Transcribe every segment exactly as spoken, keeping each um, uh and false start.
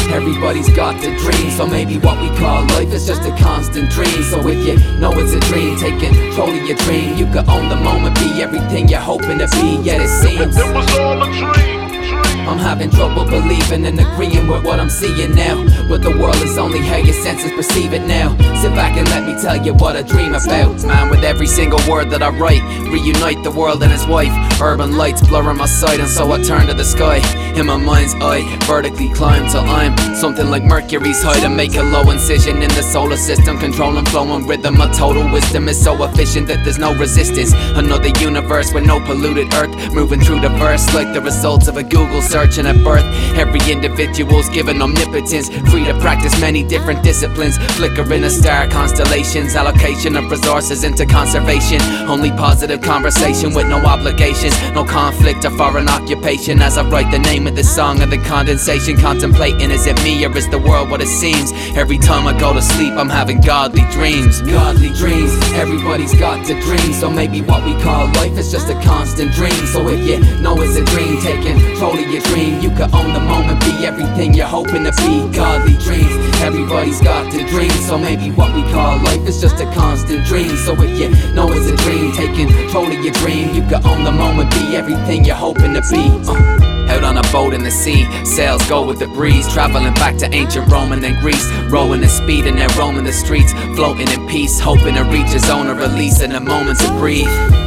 everybody's got the dream. So maybe what we call life is just a constant dream. So if you know it's a dream, take control of your dream. You could own the moment, be everything you're hoping to be. Yet it seems it was all a dream. I'm having trouble believing and agreeing with what I'm seeing now. But the world is only how your senses perceive it now. Sit back and let me tell you what I dream about. Man, with every single word that I write, reunite the world and his wife. Urban lights blurring my sight, and so I turn to the sky. In my mind's eye, vertically climb till I'm something like Mercury's height, and make a low incision in the solar system. Controlling flow and rhythm, my total wisdom is so efficient that there's no resistance. Another universe with no polluted earth, moving through the verse like the results of a Google search. And at birth, every individual's given omnipotence, free to practice many different disciplines. Flickering a star constellations, allocation of resources into conservation. Only positive conversation with no obligations, no conflict or foreign occupation. As I write the name of this song of the condensation, contemplating, is it me or is the world what it seems? Every time I go to sleep I'm having godly dreams. Godly dreams, everybody's got the dream. So maybe what we call life is just a constant dream. So if you know it's a dream, take control of your dream. You could own the moment, be everything you're hoping to be. Godly dreams, everybody's got the dream. So maybe what we call life is just a constant dream. So if you know it's a dream, take control of your dream. You could own the moment, be everything you're hoping to be. uh. Out on a boat in the sea, sails go with the breeze. Traveling back to ancient Rome and then Greece, rowing at speed and then roaming the streets, floating in peace, hoping to reach a zone of release in a moment to breathe.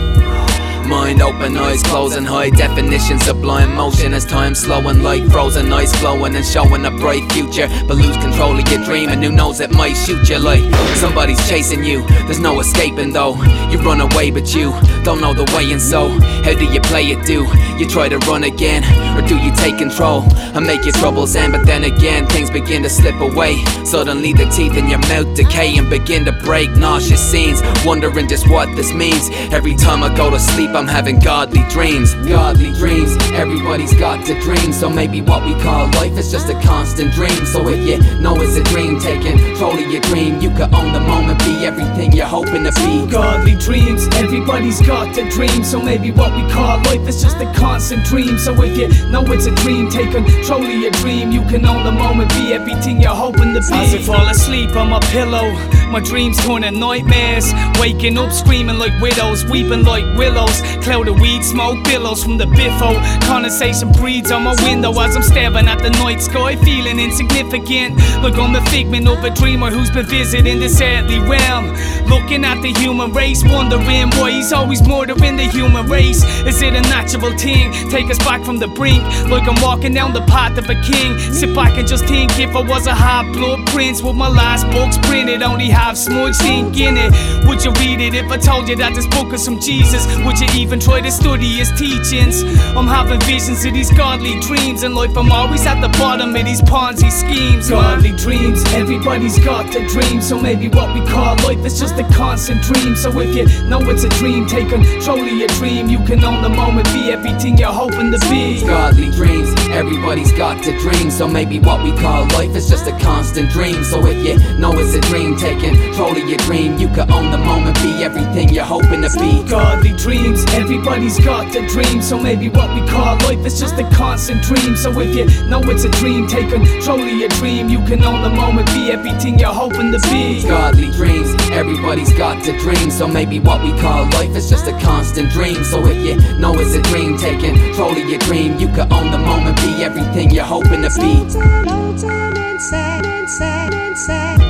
Mind open, eyes closing, high definition, sublime motion as time slowing, like frozen ice flowing and showing a bright future. But lose control of your dream and who knows it might shoot you like somebody's chasing you. There's no escaping though, you run away but you don't know the way, and so how do you play it? Do you try to run again, or do you take control and make your troubles end? But then again things begin to slip away, suddenly the teeth in your mouth decay and begin to break. Nauseous scenes, wondering just what this means. Every time I go to sleep I'm having godly dreams. Godly dreams, everybody's got the dream. So maybe what we call life is just a constant dream. So if you know it's a dream, take control of your dream. You could own the moment, be everything you're hoping to be. Godly dreams, everybody's got the dream. So maybe what we call life is just a constant dream. So if you know it's a dream, take control of your dream. You can own the moment, be everything you're hoping to be. As I fall asleep on my pillow, my dreams turn to nightmares. Waking up screaming like widows, weeping like willows. Cloud of weed smoke billows from the biffo. Condensation breeds on my window as I'm staring at the night sky, feeling insignificant, like I'm a figment of a dreamer who's been visiting this earthly realm. Looking at the human race, wondering why he's always murdering the human race. Is it a natural thing? Take us back from the brink, like I'm walking down the path of a king. Sit back and just think, if I was a half-blood prince, would my last books printed only have smudge ink in it? Would you read it if I told you that this book is from Jesus? Would you even try to study his teachings? I'm having visions of these godly dreams. In life I'm always at the bottom of these Ponzi schemes. Godly dreams, everybody's got the dream. So maybe what we call life is just a constant dream. So if you know it's a dream, take control of your dream. You can own the moment, be everything you're hoping to be. Godly dreams, everybody's got the dream. So maybe what we call life is just a constant dream. So if you know it's a dream, take control of your dream. You can own the moment, be everything you're hoping to be. Godly dreams, everybody's got the dream. So maybe what we call life is just a constant dream. So if you know it's a dream, take control of your dream. You can own the moment, be everything you're hoping to be. Godly dreams, everybody's got the dream. So maybe what we call life is just a constant dream. So if you know it's a dream, take control of your dream. You can own the moment, be everything you're hoping to be.